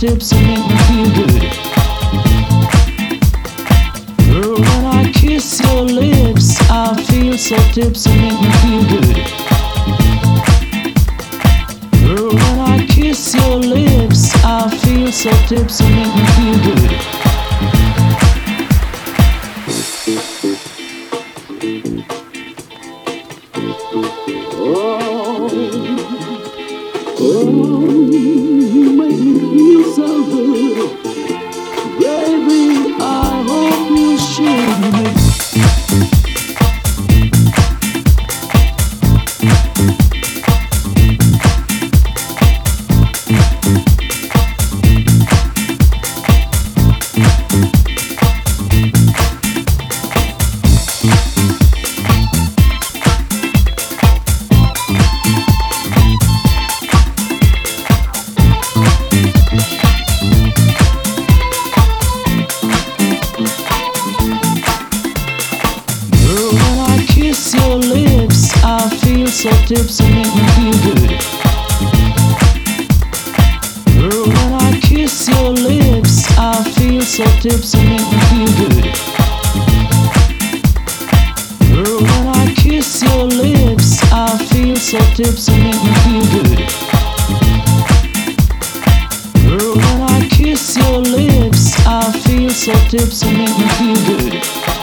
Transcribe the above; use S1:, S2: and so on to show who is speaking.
S1: tipsy, make me feel good. Girl, when I kiss your lips, I feel so tipsy, make me feel good. Girl, when I kiss your lips, I feel so tipsy, make me feel good. Oh, you make me feel so good. Baby, I hope you should. So tipsy, make me feel good. Girl, when I kiss your lips, I feel so tipsy, make me feel good. Girl, when I kiss your lips, I feel so tipsy, make me feel good. Girl, when I kiss your lips, I feel so tipsy, make me feel good.